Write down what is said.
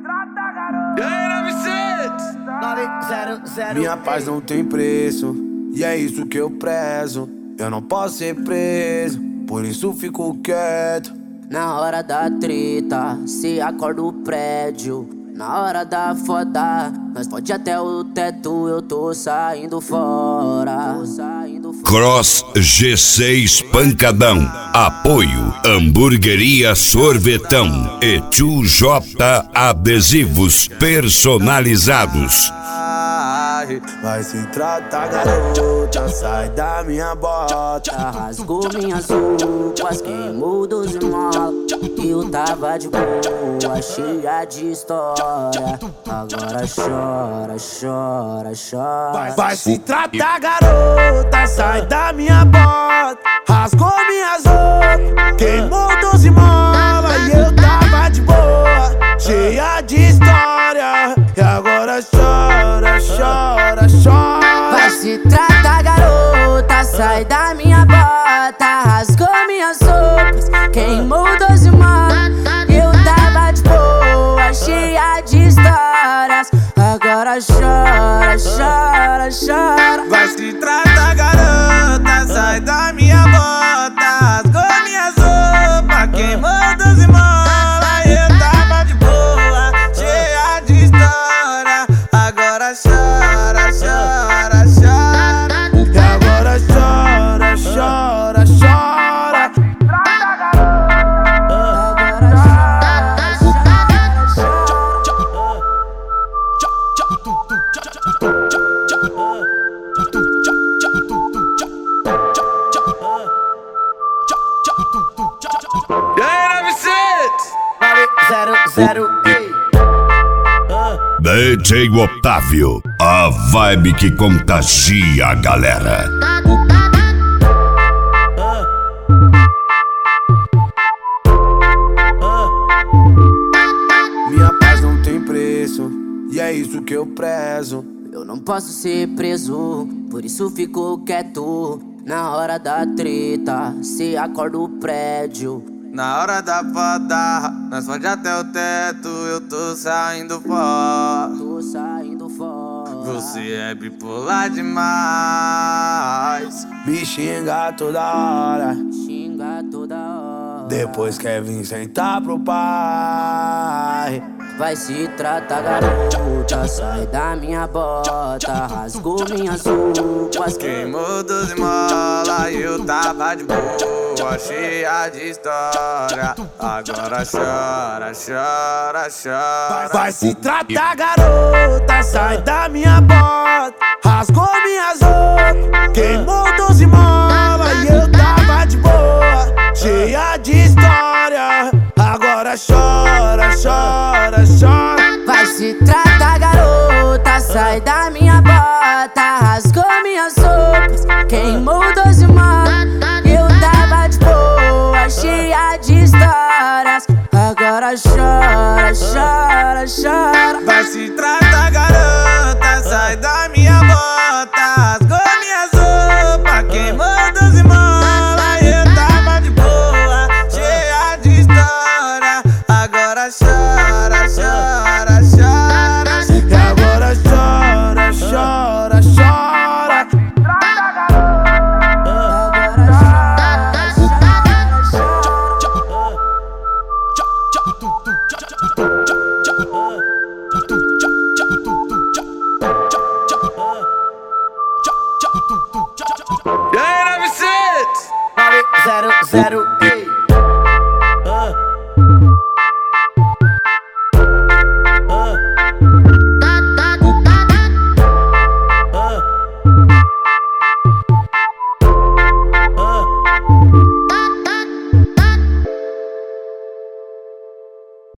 Minha paz não tem preço, e é isso que eu prezo. Eu não posso ser preso, por isso fico quieto. Na hora da treta, se acorda o prédio. Na hora da foda, nós pode até o teto. Eu tô saindo fora. Cross G6 Pancadão. Apoio Hamburgueria Sorvetão e 2J Adesivos Personalizados. Vai se tratar, garota, sai da minha bota. Rasgou minhas roupas, queimou dos mola. Eu tava de boa, cheia de história. Agora chora, chora, chora. Vai se tratar, garota, sai da minha bota. Rasgou minhas roupas, queimou 12 mola. E eu tava de boa, cheia de história. E agora chora, chora, chora. Vai se tratar, garota, sai da minha bota. Rasgou minhas roupas, queimou 12 mola. Eu tava de boa, cheia de histórias. Agora chora, chora, chora. Vai se tratar, garota, sai da minha bota. Rasgou minhas roupas, queimou 12 mola. Eu tava de boa, cheia de história. Agora chora, chora, chora. E agora chora, chora, chora. DJ Otávio, a vibe que contagia a galera. Minha paz não tem preço, e é isso que eu prezo. Eu não posso ser preso, por isso fico quieto. Na hora da treta, se acorda o prédio. Na hora da foda, nós pode até o teto. Eu tô saindo fora. Tô saindo fora. Você é bipolar demais. Me xinga toda hora, Xinga toda hora. depois quer vir sentar pro pai. Vai se tratar, garota, sai da minha bota. Rasgou minhas roupas, Queimou 12 mola e eu tava de boa, cheia de história. Agora chora, chora, chora. Vai se tratar, garota, sai da minha bota. Rasgou minhas roupas, queimou 12 mola e eu tava de boa, cheia de história. Agora chora, chora, chora. vai se tratar, garota, sai da minha bota. Rasgou minhas roupas, queimou 12 mola. Eu tava de boa, cheia de histórias. Agora chora, chora, chora. Vai se tratar, garota, sai da